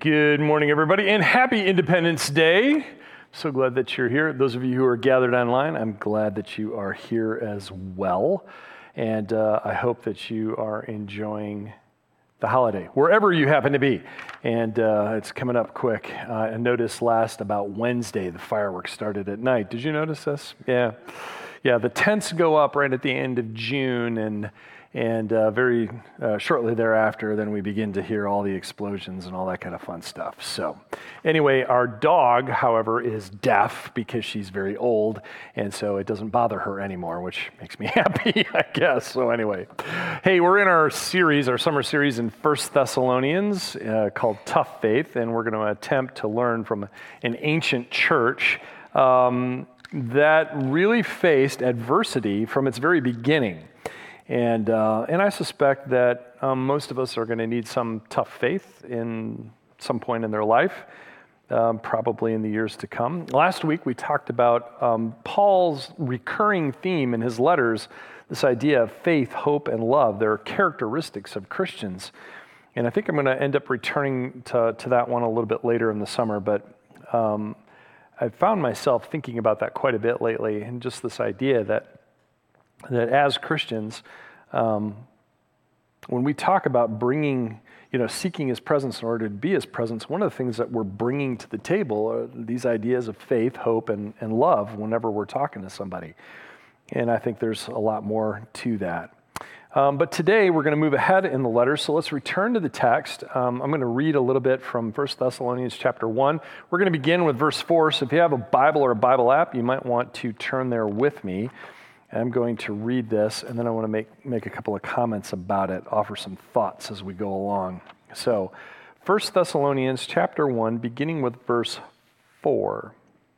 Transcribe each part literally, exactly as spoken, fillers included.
Good morning, everybody, and happy Independence Day. So glad that you're here. Those of you who are gathered online, I'm glad that you are here as well. And uh, I hope that you are enjoying the holiday, wherever you happen to be. And uh, it's coming up quick. Uh, I noticed last about Wednesday, the fireworks started at night. Did you notice this? Yeah. Yeah, the tents go up right at the end of June, and And uh, very uh, shortly thereafter, then we begin to hear all the explosions and all that kind of fun stuff. So anyway, our dog, however, is deaf because she's very old, and so it doesn't bother her anymore, which makes me happy, I guess. So anyway, hey, we're in our series, our summer series in First Thessalonians uh, called Tough Faith, and we're going to attempt to learn from an ancient church um, that really faced adversity from its very beginning. And uh, and I suspect that um, most of us are going to need some tough faith in some point in their life, um, probably in the years to come. Last week we talked about um, Paul's recurring theme in his letters, this idea of faith, hope, and love. They're characteristics of Christians. And I think I'm going to end up returning to, to that one a little bit later in the summer, but um, I've found myself thinking about that quite a bit lately, and just this idea that that as Christians, um, when we talk about bringing, you know, seeking His presence in order to be His presence, one of the things that we're bringing to the table are these ideas of faith, hope, and, and love whenever we're talking to somebody. And I think there's a lot more to that. Um, but today we're going to move ahead in the letter, so let's return to the text. Um, I'm going to read a little bit from First Thessalonians chapter one. We're going to begin with verse four, so if you have a Bible or a Bible app, you might want to turn there with me. I'm going to read this, and then I want to make, make a couple of comments about it, offer some thoughts as we go along. So, First Thessalonians chapter one, beginning with verse four.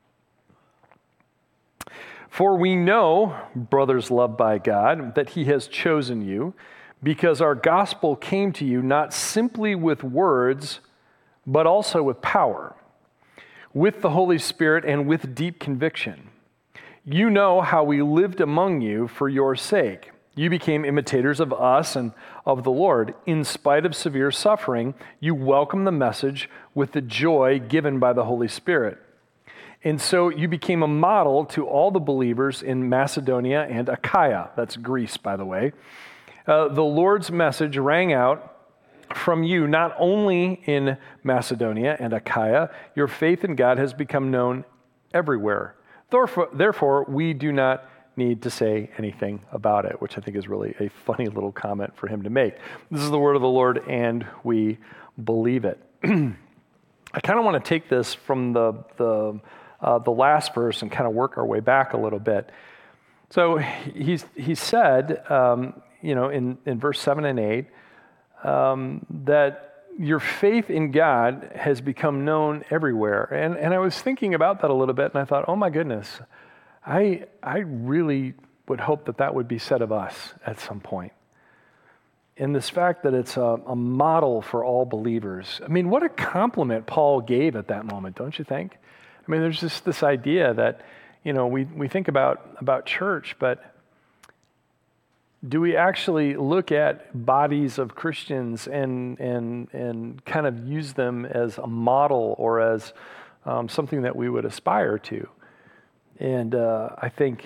For we know, brothers loved by God, that He has chosen you, because our gospel came to you not simply with words, but also with power, with the Holy Spirit and with deep conviction. You know how we lived among you for your sake. You became imitators of us and of the Lord. In spite of severe suffering, you welcomed the message with the joy given by the Holy Spirit. And so you became a model to all the believers in Macedonia and Achaia. That's Greece, by the way. Uh, the Lord's message rang out from you not only in Macedonia and Achaia. Your faith in God has become known everywhere. Therefore, therefore, we do not need to say anything about it, which I think is really a funny little comment for him to make. This is the word of the Lord, and we believe it. I kind of want to take this from the the, uh, the last verse and kind of work our way back a little bit. So he's he said, um, you know, in, in verse seven and eight, um, that your faith in God has become known everywhere. And and I was thinking about that a little bit, and I thought, oh my goodness, I I really would hope that that would be said of us at some point. And this fact that it's a, a model for all believers. I mean, what a compliment Paul gave at that moment, don't you think? I mean, there's just this idea that, you know, we, we think about, about church, but do we actually look at bodies of Christians and and and kind of use them as a model or as um, something that we would aspire to? And uh, I think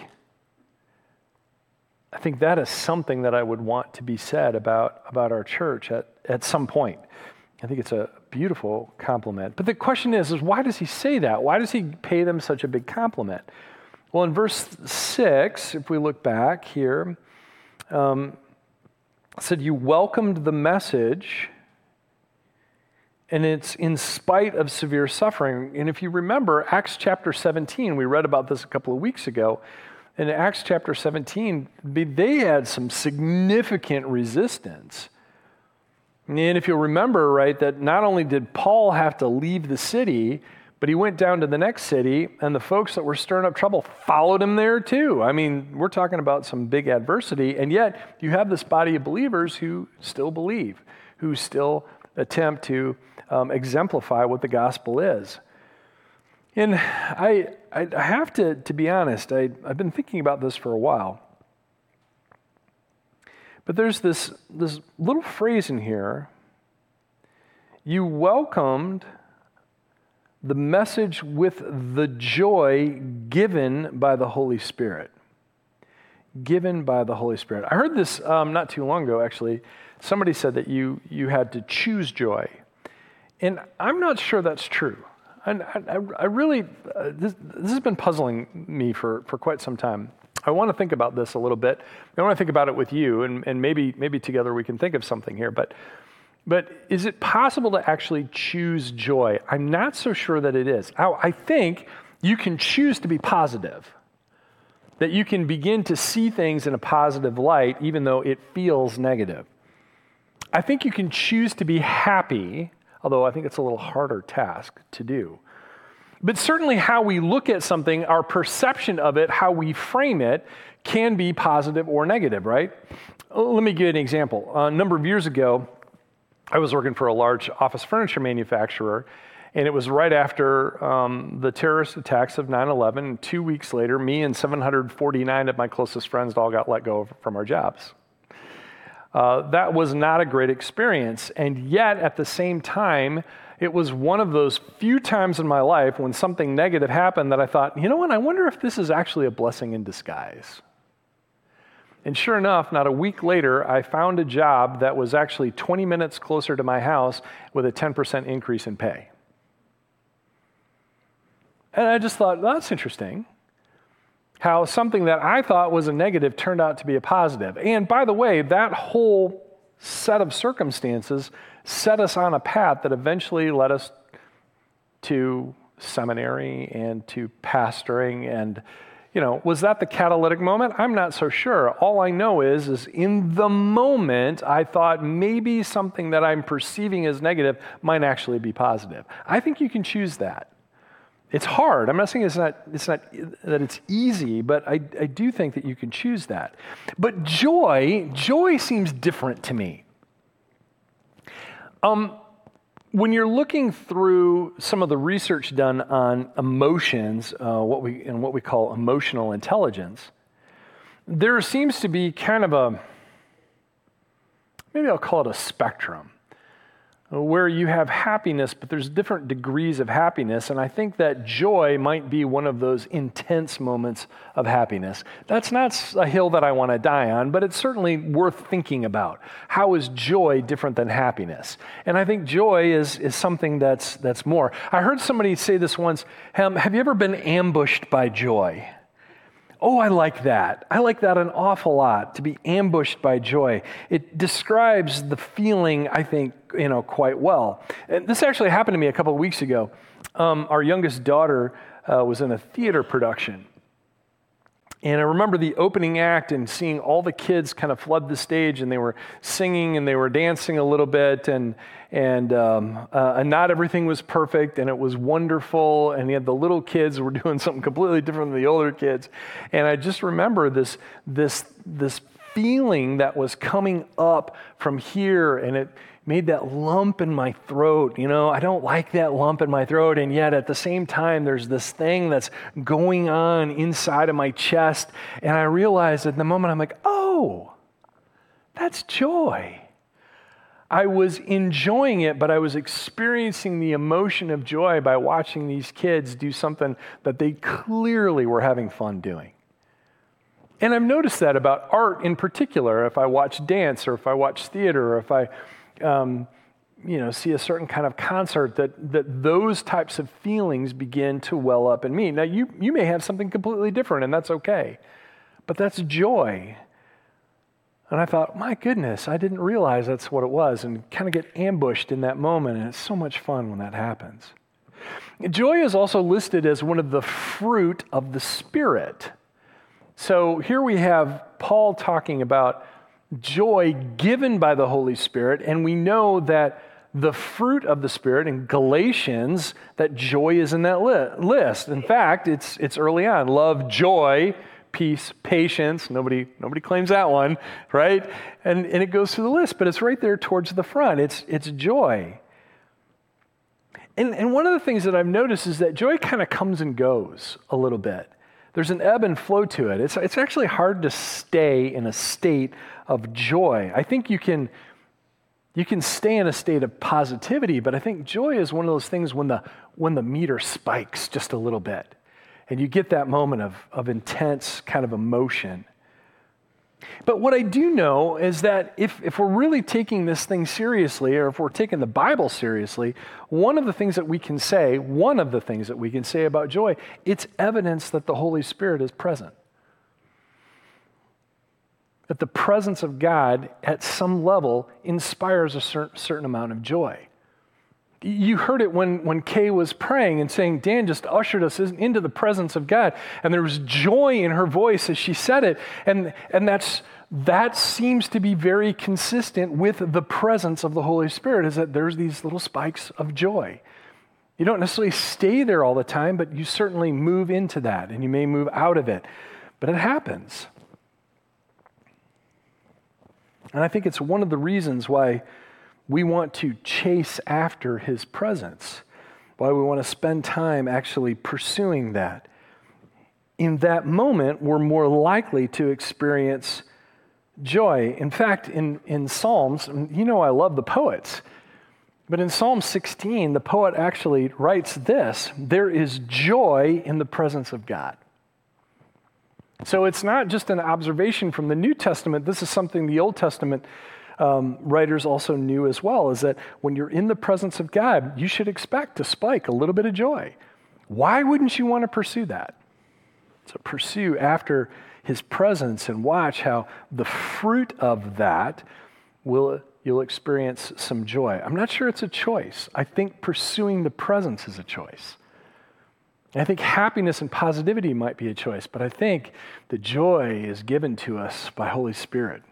I think that is something that I would want to be said about about our church at, at some point. I think it's a beautiful compliment. But the question is, is why does he say that? Why does he pay them such a big compliment? Well, in verse six, if we look back here, Um, said you welcomed the message, and it's in spite of severe suffering. And if you remember Acts chapter seventeen, we read about this a couple of weeks ago. In Acts chapter seventeen, they had some significant resistance. And if you'll remember, right, that not only did Paul have to leave the city, but he went down to the next city, and the folks that were stirring up trouble followed him there too. I mean, we're talking about some big adversity, and yet you have this body of believers who still believe, who still attempt to um, exemplify what the gospel is. And I, I have to, to be honest, I, I've been thinking about this for a while. But there's this, this little phrase in here You welcomed the message with the joy given by the Holy Spirit. Given by the Holy Spirit. I heard this um, not too long ago, actually. Somebody said that you you had to choose joy. And I'm not sure that's true. And I, I, I really, uh, this, this has been puzzling me for, for quite some time. I want to think about this a little bit. I want to think about it with you, and, and maybe maybe together we can think of something here. But But is it possible to actually choose joy? I'm not so sure that it is. I, I think you can choose to be positive, that you can begin to see things in a positive light, even though it feels negative. I think you can choose to be happy, although I think it's a little harder task to do. But certainly how we look at something, our perception of it, how we frame it, can be positive or negative, right? Let me give you an example. A number of years ago, I was working for a large office furniture manufacturer, and it was right after um, the terrorist attacks of nine eleven. And two weeks later, me and seven hundred forty-nine of my closest friends all got let go from our jobs. Uh, that was not a great experience, and yet at the same time, it was one of those few times in my life when something negative happened that I thought, you know what, I wonder if this is actually a blessing in disguise. And sure enough, not a week later, I found a job that was actually twenty minutes closer to my house with a ten percent increase in pay. And I just thought, well, that's interesting. How something that I thought was a negative turned out to be a positive. And by the way, that whole set of circumstances set us on a path that eventually led us to seminary and to pastoring. And, you know, was that the catalytic moment? I'm not so sure. All I know is, is in the moment, I thought maybe something that I'm perceiving as negative might actually be positive. I think you can choose that. It's hard. I'm not saying it's not, it's not that it's easy, but I, I do think that you can choose that. But joy, joy seems different to me. Um, when you're looking through some of the research done on emotions, uh, what we and what we call emotional intelligence, there seems to be kind of a, maybe I'll call it a spectrum, where you have happiness, but there's different degrees of happiness, and I think that joy might be one of those intense moments of happiness. That's not a hill that I want to die on, but it's certainly worth thinking about. How is joy different than happiness? And I think joy is, is something that's, that's more. I heard somebody say this once, um, have you ever been ambushed by joy? Oh, I like that. I like that an awful lot, to be ambushed by joy. It describes the feeling, I think, you know, quite well. And this actually happened to me a couple of weeks ago. Um, our youngest daughter uh, was in a theater production. And I remember the opening act and seeing all the kids kind of flood the stage, and they were singing and they were dancing a little bit, and and, um, uh, and not everything was perfect, and it was wonderful, and you had the little kids who were doing something completely different than the older kids. And I just remember this this this feeling that was coming up from here, and it made that lump in my throat. You know, I don't like that lump in my throat, and yet at the same time, there's this thing that's going on inside of my chest, and I realized at the moment, I'm like, oh, that's joy. I was enjoying it, but I was experiencing the emotion of joy by watching these kids do something that they clearly were having fun doing. And I've noticed that about art in particular. If I watch dance, or if I watch theater, or if I Um, you know, see a certain kind of concert, that that those types of feelings begin to well up in me. Now, you you may have something completely different, and that's okay, but that's joy. And I thought, my goodness, I didn't realize that's what it was, and kind of get ambushed in that moment, and it's so much fun when that happens. Joy is also listed as one of the fruit of the Spirit. So here we have Paul talking about joy given by the Holy Spirit, and we know that the fruit of the Spirit in Galatians, that joy is in that li- list. In fact, it's it's early on. Love, joy, peace, patience. Nobody nobody claims that one, right? And and it goes through the list, but it's right there towards the front. It's it's joy. And and one of the things that I've noticed is that joy kind of comes and goes a little bit. There's an ebb and flow to it. It's it's actually hard to stay in a state of joy. I think you can You can stay in a state of positivity, but I think joy is one of those things when the when the meter spikes just a little bit, and you get that moment of, of intense kind of emotion. But what I do know is that if, if we're really taking this thing seriously, or if we're taking the Bible seriously, one of the things that we can say, one of the things that we can say about joy, it's evidence that the Holy Spirit is present. That the presence of God at some level inspires a cer- certain amount of joy. You heard it when, when Kay was praying and saying, Dan just ushered us into the presence of God. And there was joy in her voice as she said it. And, and that's, that seems to be very consistent with the presence of the Holy Spirit, is that there's these little spikes of joy. You don't necessarily stay there all the time, but you certainly move into that, and you may move out of it. But it happens. And I think it's one of the reasons why we want to chase after his presence, why we want to spend time actually pursuing that. In that moment, we're more likely to experience joy. In fact, in, in Psalms, you know I love the poets, but in Psalm sixteen, the poet actually writes this: there is joy in the presence of God. So it's not just an observation from the New Testament. This is something the Old Testament Um, writers also knew as well, is that when you're in the presence of God, you should expect to spike a little bit of joy. Why wouldn't you want to pursue that? So pursue after his presence and watch how the fruit of that will, you'll experience some joy. I'm not sure it's a choice. I think pursuing the presence is a choice. I think happiness and positivity might be a choice, but I think the joy is given to us by Holy Spirit.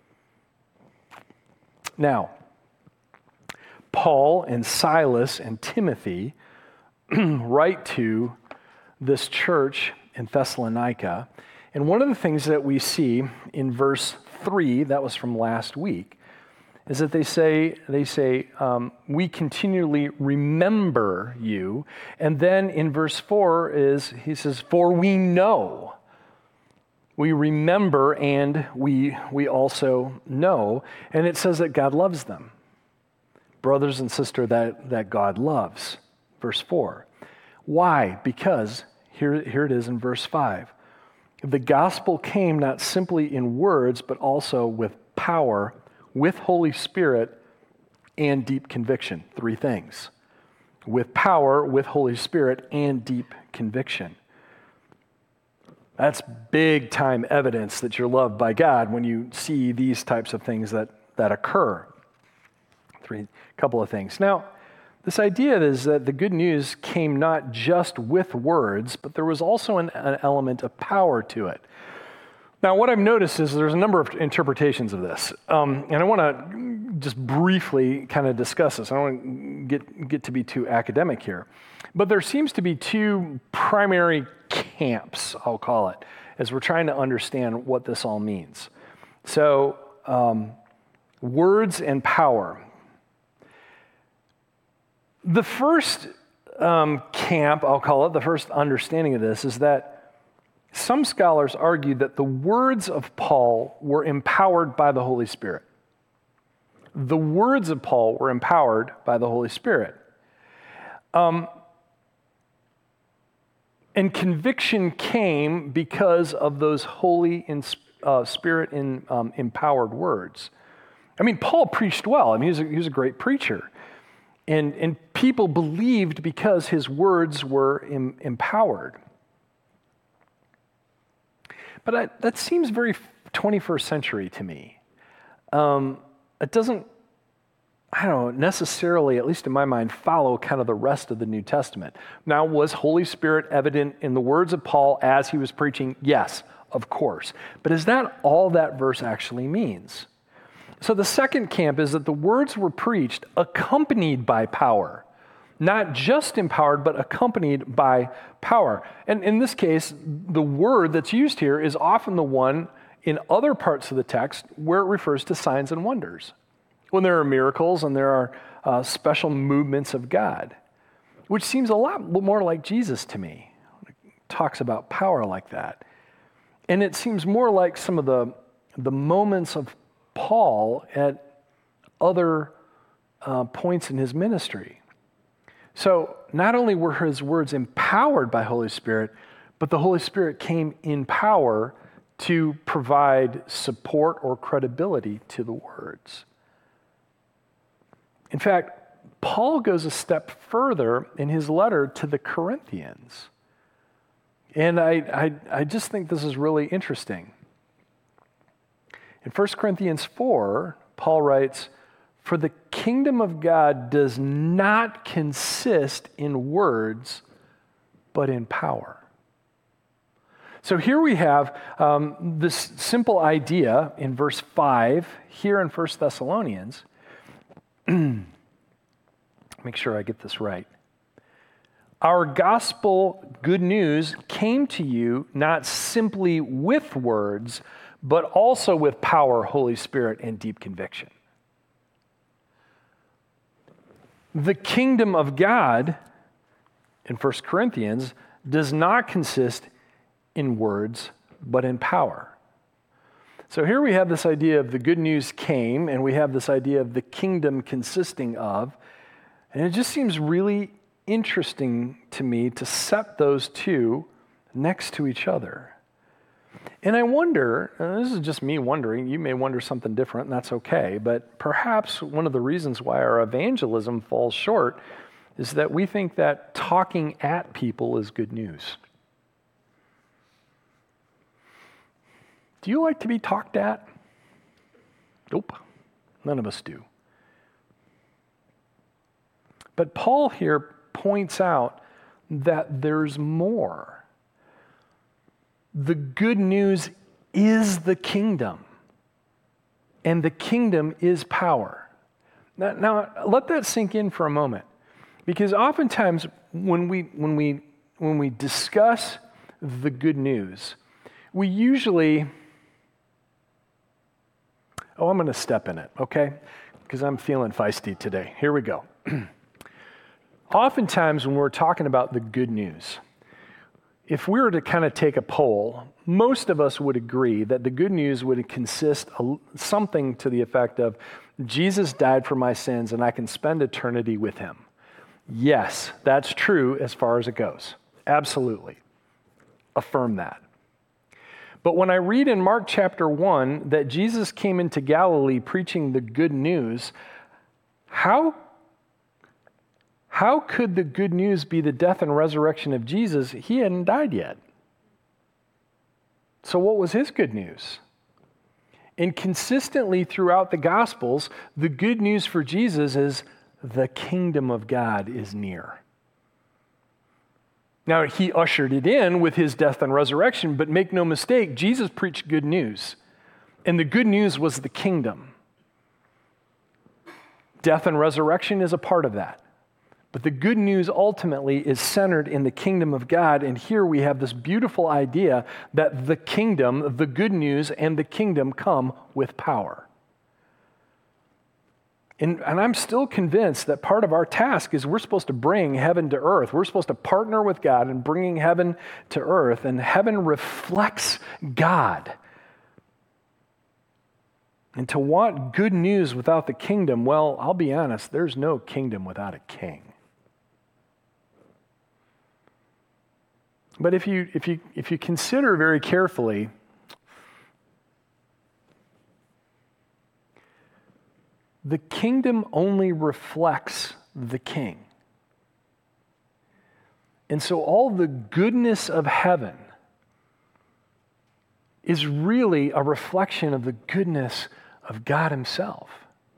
Now, Paul and Silas and Timothy write to this church in Thessalonica, and one of the things that we see in verse three, that was from last week, is that they say, they say, um, we continually remember you, and then in verse four is, he says, for we know. We remember and we we also know, and it says that God loves them. Brothers and sisters that, that God loves. Verse four. Why? Because, here, here it is in verse five. The gospel came not simply in words, but also with power, with Holy Spirit, and deep conviction. Three things. With power, with Holy Spirit, and deep conviction. That's big time evidence that you're loved by God when you see these types of things that, that occur. Three, couple of things. Now, this idea is that the good news came not just with words, but there was also an, an element of power to it. Now, what I've noticed is there's a number of interpretations of this, um, and I want to just briefly kind of discuss this. I don't want to get, get to be too academic here, but there seems to be two primary camps, I'll call it, as we're trying to understand what this all means. So, um, words and power. The first um, camp, I'll call it, the first understanding of this is that some scholars argue that the words of Paul were empowered by the Holy Spirit. The words of Paul were empowered by the Holy Spirit. Um, and conviction came because of those Holy in, uh, Spirit in, um, empowered words. I mean, Paul preached well. I mean, he was a, he was a great preacher. And, and people believed because his words were em, empowered. But I, that seems very twenty-first century to me. Um, it doesn't, I don't know, necessarily, at least in my mind, follow kind of the rest of the New Testament. Now, was Holy Spirit evident in the words of Paul as he was preaching? Yes, of course. But is that all that verse actually means? So the second camp is that the words were preached accompanied by power. Not just empowered, but accompanied by power. And in this case, the word that's used here is often the one in other parts of the text where it refers to signs and wonders. When there are miracles and there are uh, special movements of God, which seems a lot more like Jesus to me. It talks about power like that. And it seems more like some of the, the moments of Paul at other uh, points in his ministry. So not only were his words empowered by Holy Spirit, but the Holy Spirit came in power to provide support or credibility to the words. In fact, Paul goes a step further in his letter to the Corinthians. And I, I, I just think this is really interesting. In First Corinthians four, Paul writes, "For the kingdom of God does not consist in words, but in power." So here we have um, this simple idea in verse five, here in First Thessalonians. Make sure I get this right. Our gospel good news came to you not simply with words, but also with power, Holy Spirit, and deep conviction. The kingdom of God, in First Corinthians, does not consist in words, but in power. So here we have this idea of the good news came, and we have this idea of the kingdom consisting of, and it just seems really interesting to me to set those two next to each other. And I wonder, and this is just me wondering, you may wonder something different, and that's okay, but perhaps one of the reasons why our evangelism falls short is that we think that talking at people is good news. Do you like to be talked at? Nope, none of us do. But Paul here points out that there's more. The good news is the kingdom, and the kingdom is power. Now, now let that sink in for a moment, because oftentimes when we when we when we discuss the good news, we usually oh, I'm going to step in it, okay? Because I'm feeling feisty today. Here we go. Oftentimes when we're talking about the good news, if we were to kind of take a poll, most of us would agree that the good news would consist of something to the effect of, Jesus died for my sins and I can spend eternity with him. Yes, that's true as far as it goes. Absolutely. Affirm that. But when I read in Mark chapter one that Jesus came into Galilee preaching the good news, how How could the good news be the death and resurrection of Jesus? He hadn't died yet. So what was his good news? And consistently throughout the Gospels, the good news for Jesus is the kingdom of God is near. Now, he ushered it in with his death and resurrection, but make no mistake, Jesus preached good news. And the good news was the kingdom. Death and resurrection is a part of that. But the good news ultimately is centered in the kingdom of God, and here we have this beautiful idea that the kingdom, the good news, and the kingdom come with power. And, and I'm still convinced that part of our task is we're supposed to bring heaven to earth. We're supposed to partner with God in bringing heaven to earth, and heaven reflects God. And to want good news without the kingdom, well, I'll be honest, there's no kingdom without a king. But if you if you if you consider very carefully, the kingdom only reflects the king. And so all the goodness of heaven is really a reflection of the goodness of God himself.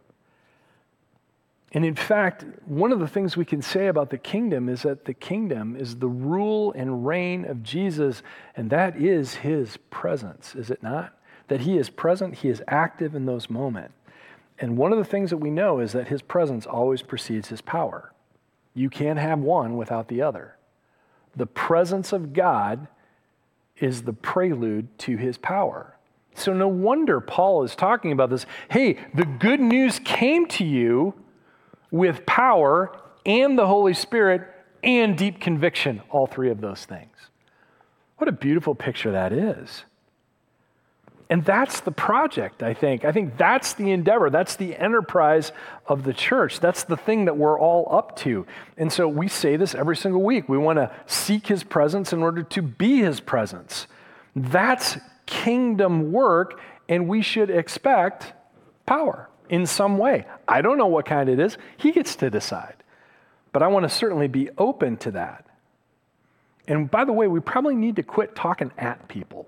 And in fact, one of the things we can say about the kingdom is that the kingdom is the rule and reign of Jesus, and that is his presence, is it not? That he is present, he is active in those moments. And one of the things that we know is that his presence always precedes his power. You can't have one without the other. The presence of God is the prelude to his power. So no wonder Paul is talking about this. Hey, the good news came to you with power and the Holy Spirit and deep conviction, all three of those things. What a beautiful picture that is. And that's the project, I think. I think that's the endeavor. That's the enterprise of the church. That's the thing that we're all up to. And so we say this every single week. We want to seek his presence in order to be his presence. That's kingdom work, and we should expect power in some way. I don't know what kind it is. He gets to decide. But I want to certainly be open to that. And by the way, we probably need to quit talking at people.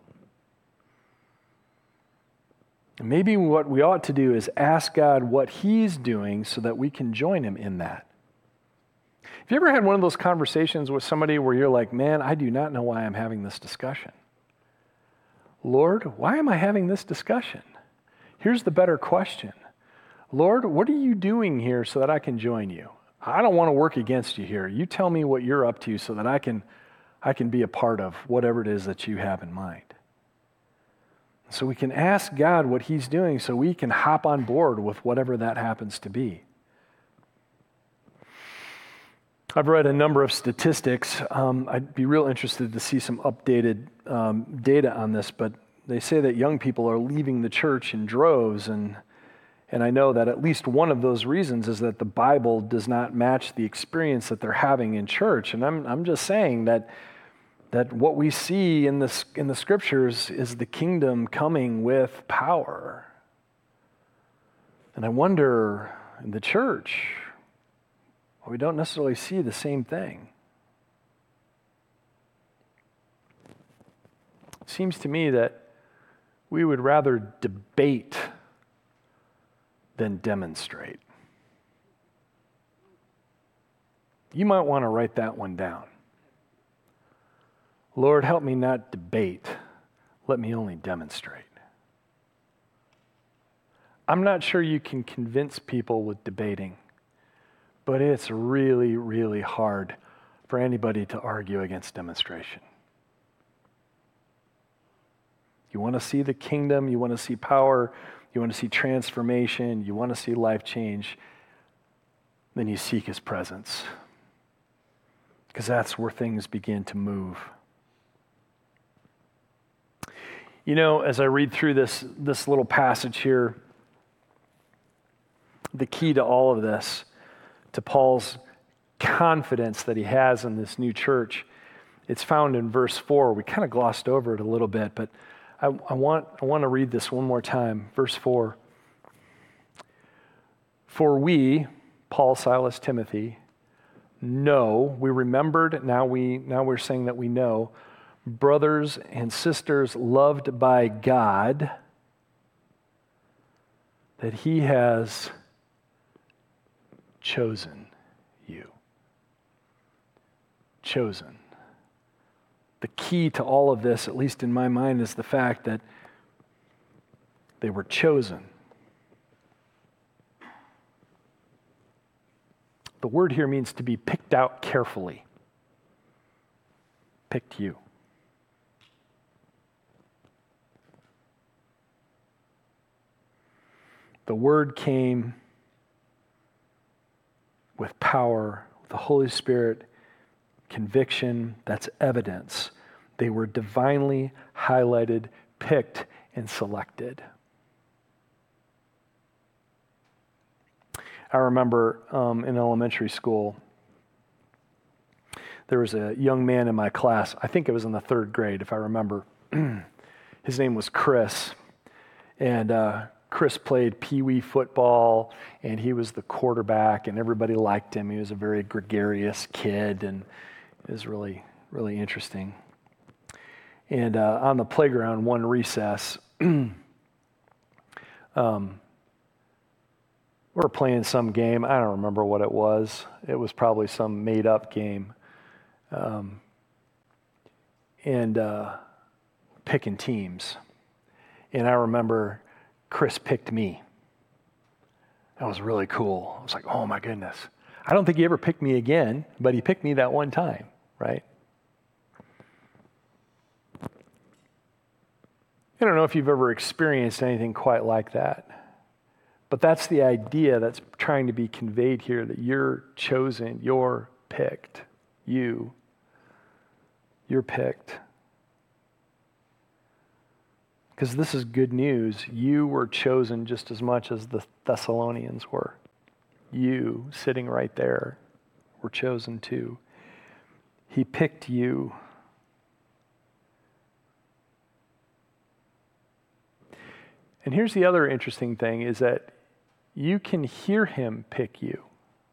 Maybe what we ought to do is ask God what he's doing so that we can join him in that. Have you ever had one of those conversations with somebody where you're like, man, I do not know why I'm having this discussion? Lord, why am I having this discussion? Here's the better question. Lord, what are you doing here so that I can join you? I don't want to work against you here. You tell me what you're up to so that I can, I can be a part of whatever it is that you have in mind. So we can ask God what he's doing so we can hop on board with whatever that happens to be. I've read a number of statistics. Um, I'd be real interested to see some updated um, data on this, but they say that young people are leaving the church in droves, and and I know that at least one of those reasons is that the Bible does not match the experience that they're having in church. And I'm I'm just saying that that what we see in the, in the scriptures is the kingdom coming with power. And I wonder, in the church, well, we don't necessarily see the same thing. It seems to me that we would rather debate than demonstrate. You might want to write that one down. Lord, help me not debate. Let me only demonstrate. I'm not sure you can convince people with debating, but it's really, really hard for anybody to argue against demonstration. You want to see the kingdom, you want to see power, you want to see transformation, you want to see life change, then you seek his presence. Because that's where things begin to move. You know, as I read through this, this little passage here, the key to all of this, to Paul's confidence that he has in this new church, it's found in verse four. We kind of glossed over it a little bit, but I, I want, I want to read this one more time. Verse four. For we, Paul, Silas, Timothy, know, we remembered, now, we, now we're saying that we know, brothers and sisters loved by God, that he has chosen you. Chosen. The key to all of this, at least in my mind, is the fact that they were chosen. The word here means to be picked out carefully. Picked you. The word came with power, the Holy Spirit, conviction, that's evidence. They were divinely highlighted, picked, and selected. I remember um, in elementary school, there was a young man in my class, I think it was in the third grade, if I remember. His name was Chris, and uh, Chris played peewee football, and he was the quarterback, and everybody liked him. He was a very gregarious kid, and it was really, really interesting. And uh, on the playground, one recess, um, we were playing some game. I don't remember what it was. It was probably some made-up game. Um, and uh, picking teams. And I remember Chris picked me. That was really cool. I was like, oh my goodness. I don't think he ever picked me again, but he picked me that one time, right? I don't know if you've ever experienced anything quite like that, but that's the idea that's trying to be conveyed here, that you're chosen, you're picked, you, you're picked. Because this is good news. You were chosen just as much as the Thessalonians were. You, sitting right there, were chosen too. He picked you. And here's the other interesting thing, is that you can hear him pick you.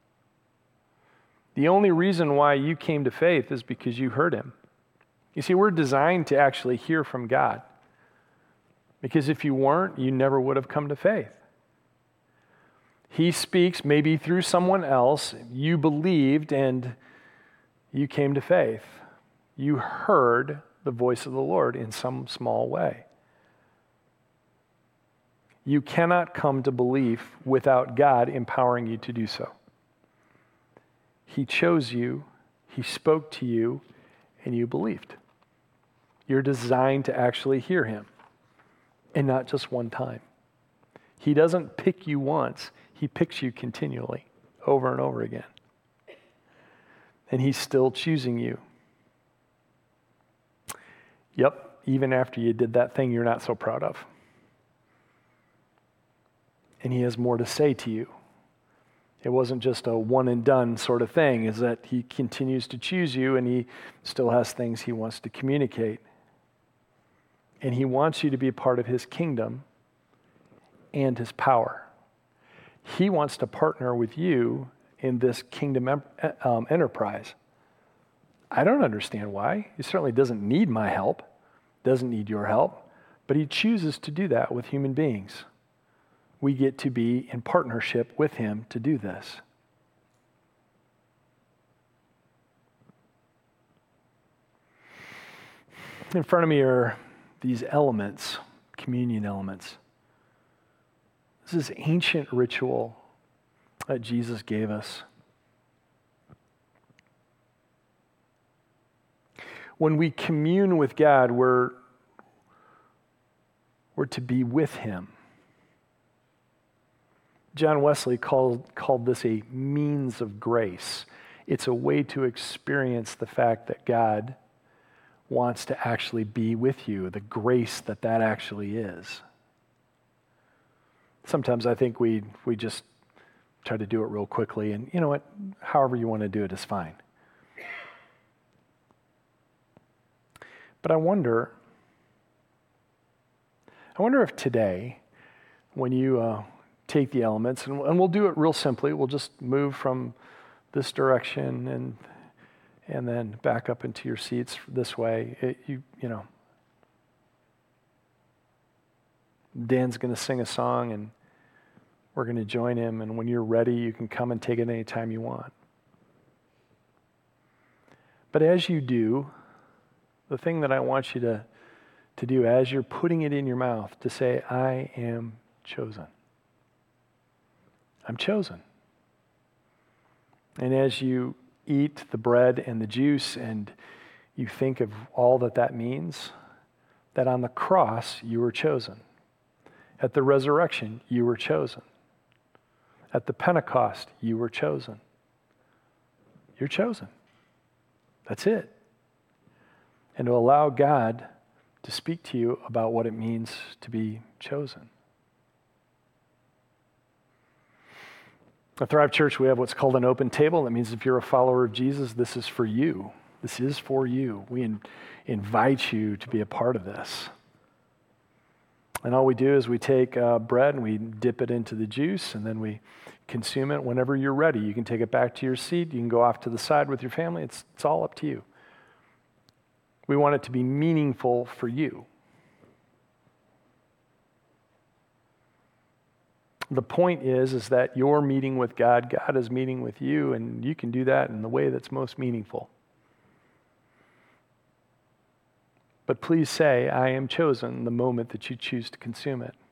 The only reason why you came to faith is because you heard him. You see, we're designed to actually hear from God. Because if you weren't, you never would have come to faith. He speaks maybe through someone else. You believed and you came to faith. You heard the voice of the Lord in some small way. You cannot come to belief without God empowering you to do so. He chose you, he spoke to you, and you believed. You're designed to actually hear him, and not just one time. He doesn't pick you once, he picks you continually, over and over again. And he's still choosing you. Yep, even after you did that thing you're not so proud of. And he has more to say to you. It wasn't just a one and done sort of thing, is that he continues to choose you and he still has things he wants to communicate. And he wants you to be a part of his kingdom and his power. He wants to partner with you in this kingdom um, enterprise. I don't understand why. He certainly doesn't need my help, doesn't need your help, but he chooses to do that with human beings. We get to be in partnership with him to do this. In front of me are these elements, communion elements. This is ancient ritual that Jesus gave us. When we commune with God, we're, we're to be with him. John Wesley called, called this a means of grace. It's a way to experience the fact that God wants to actually be with you, the grace that that actually is. Sometimes I think we we just try to do it real quickly, and you know what? However you want to do it is fine. But I wonder, I wonder if today, when you uh, take the elements, and, and we'll do it real simply. We'll just move from this direction and and then back up into your seats this way. It, you you know, Dan's going to sing a song, and we're going to join him. And when you're ready, you can come and take it anytime you want. But as you do, the thing that I want you to to do as you're putting it in your mouth, to say, "I am chosen." I'm chosen. And as you eat the bread and the juice and you think of all that that means, that on the cross you were chosen. At the resurrection you were chosen. At the Pentecost you were chosen. You're chosen. That's it. And to allow God to speak to you about what it means to be chosen. At Thrive Church, we have what's called an open table. That means if you're a follower of Jesus, this is for you. This is for you. We in, invite you to be a part of this. And all we do is we take uh, bread and we dip it into the juice, and then we consume it whenever you're ready. You can take it back to your seat. You can go off to the side with your family. It's, it's all up to you. We want it to be meaningful for you. The point is, is that you're meeting with God, God is meeting with you, and you can do that in the way that's most meaningful. But please say, "I am chosen," the moment that you choose to consume it.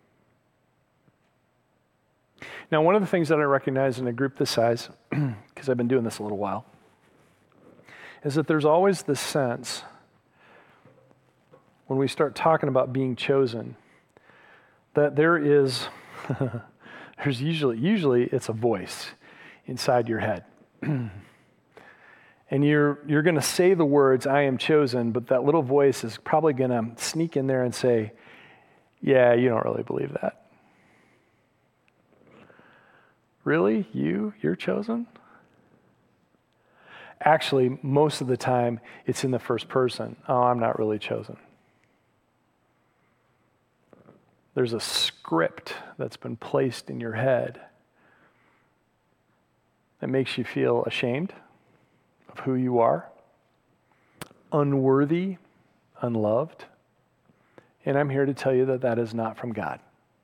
Now, one of the things that I recognize in a group this size, because I've been doing this a little while, is that there's always this sense, when we start talking about being chosen, that there is... There's usually, usually it's a voice inside your head. And you're you're going to say the words, "I am chosen," but that little voice is probably going to sneak in there and say, Yeah, you don't really believe that. Really? You? You're chosen? Actually, most of the time, it's in the first person. Oh, I'm not really chosen. There's a script that's been placed in your head that makes you feel ashamed of who you are, unworthy, unloved. And I'm here to tell you that that is not from God.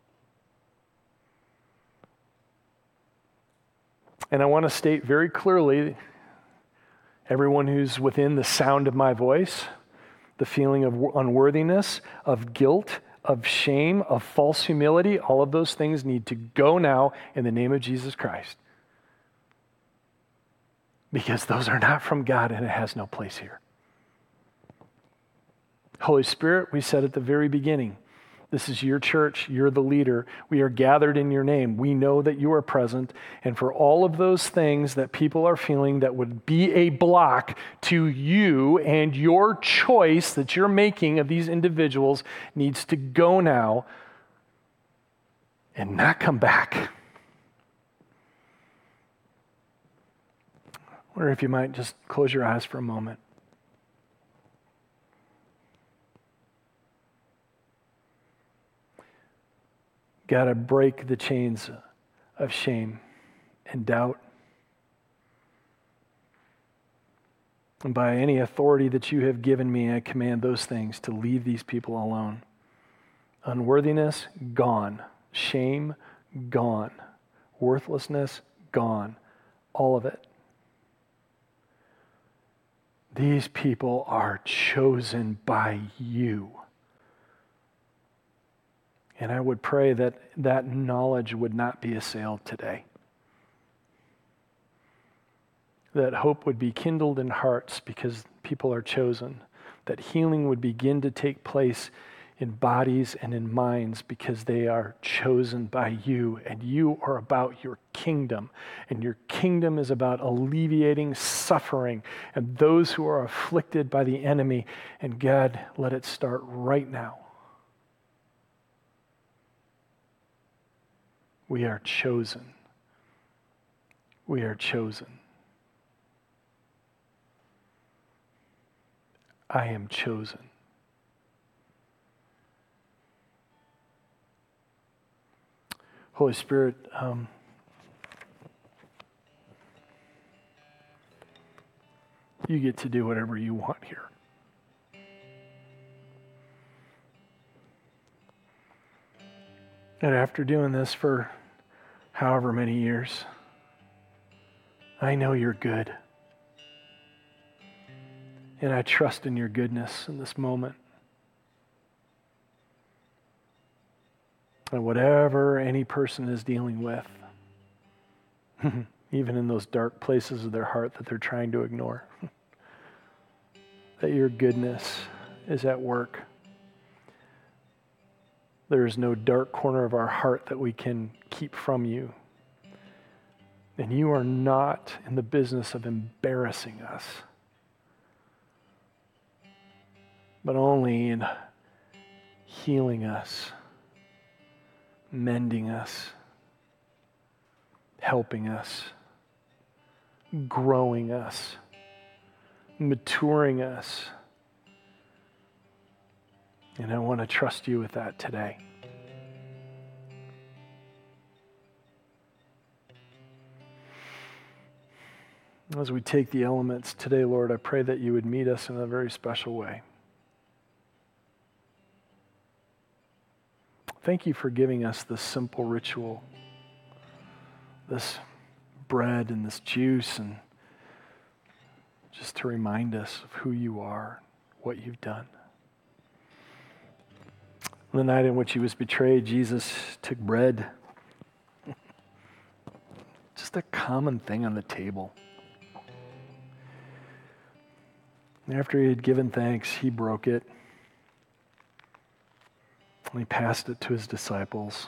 And I want to state very clearly, everyone who's within the sound of my voice, the feeling of unworthiness, of guilt, of shame, of false humility, all of those things need to go now in the name of Jesus Christ. Because those are not from God and it has no place here. Holy Spirit, we said at the very beginning, this is your church, you're the leader. We are gathered in your name. We know that you are present. And for all of those things that people are feeling that would be a block to you and your choice that you're making of these individuals needs to go now and not come back. I wonder if you might just close your eyes for a moment. God, I break the chains of shame and doubt. And by any authority that you have given me, I command those things to leave these people alone. Unworthiness, gone. Shame, gone. Worthlessness, gone. All of it. These people are chosen by you. And I would pray that that knowledge would not be assailed today. That hope would be kindled in hearts because people are chosen. That healing would begin to take place in bodies and in minds because they are chosen by you. And you are about your kingdom. And your kingdom is about alleviating suffering and those who are afflicted by the enemy. And God, let it start right now. We are chosen. We are chosen. I am chosen. Holy Spirit, um, you get to do whatever you want here. And after doing this for however many years, I know you're good. And I trust in your goodness in this moment. And whatever any person is dealing with, even in those dark places of their heart that they're trying to ignore, that your goodness is at work. There is no dark corner of our heart that we can keep from you. And you are not in the business of embarrassing us, but only in healing us, mending us, helping us, growing us, maturing us. And I want to trust you with that today. As we take the elements today, Lord, I pray that you would meet us in a very special way. Thank you for giving us this simple ritual, this bread and this juice, and just to remind us of who you are, what you've done. On the night in which he was betrayed, Jesus took bread. Just a common thing on the table. And after he had given thanks, he broke it. And he passed it to his disciples.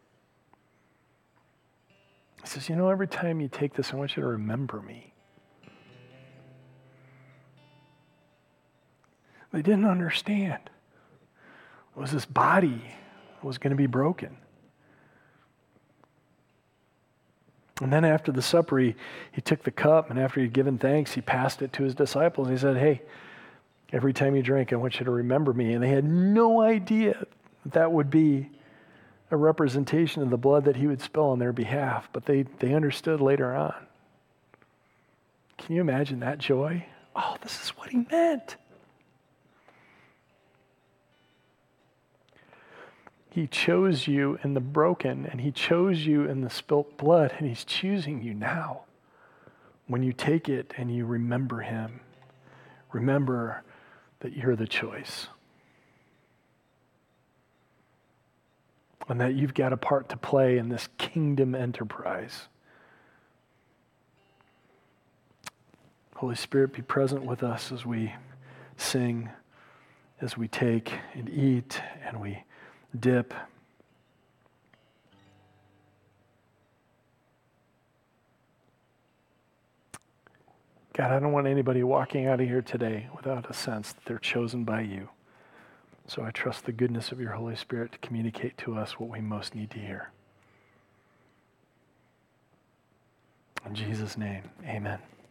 He says, you know, every time you take this, I want you to remember me. They didn't understand. It was this body was going to be broken. And then after the supper, he, he took the cup, and after he'd given thanks, he passed it to his disciples. He said, hey, every time you drink, I want you to remember me. And they had no idea that, that would be a representation of the blood that he would spill on their behalf, but they, they understood later on. Can you imagine that joy? Oh, this is what he meant. He chose you in the broken, and he chose you in the spilt blood, and he's choosing you now. When you take it and you remember him, remember that you're the choice. And that you've got a part to play in this kingdom enterprise. Holy Spirit, be present with us as we sing, as we take and eat, and we dip. God, I don't want anybody walking out of here today without a sense that they're chosen by you. So I trust the goodness of your Holy Spirit to communicate to us what we most need to hear. In Jesus' name, amen.